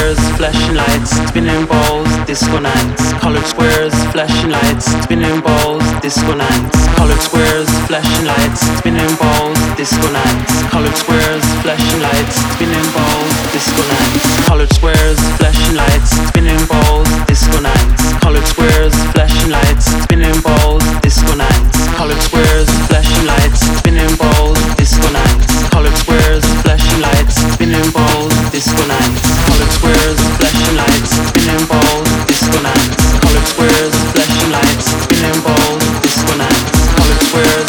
squares, flashing lights, spinning balls, disco nights. Colored squares, flashing lights, spinning balls, disco nights. Colored squares, flashing lights, spinning balls, disco nights. Colored squares, flashing lights, spinning balls, disco nights. Colored squares, flashing lights, spinning balls, disco nights. Colored squares, flashing lights, spinning balls, disco nights. Colored squares, flashing lights, spinning balls, disco nights. Colored squares, flashing lights, spinning balls, disco nights. Colored squares, flashing lights, spinning balls, disco nights. Colored squares, flashing lights, spinning balls, disco nights. Colored squares,